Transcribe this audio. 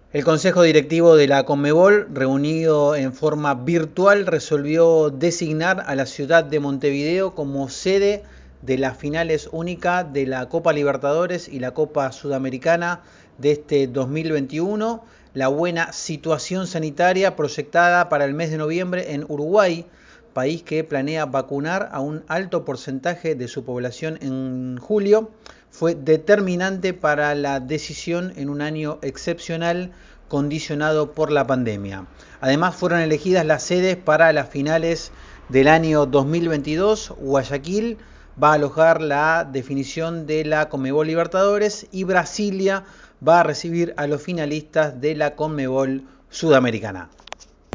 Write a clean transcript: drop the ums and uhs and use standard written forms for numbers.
El Consejo Directivo de la Conmebol, reunido en forma virtual, resolvió designar a la ciudad de Montevideo como sede de las finales únicas de la Copa Libertadores y la Copa Sudamericana de este 2021. La buena situación sanitaria proyectada para el mes de noviembre en Uruguay, país que planea vacunar a un alto porcentaje de su población en julio, fue determinante para la decisión en un año excepcional condicionado por la pandemia. Además fueron elegidas las sedes para las finales del año 2022. Guayaquil va a alojar la definición de la Conmebol Libertadores y Brasilia va a recibir a los finalistas de la Conmebol Sudamericana.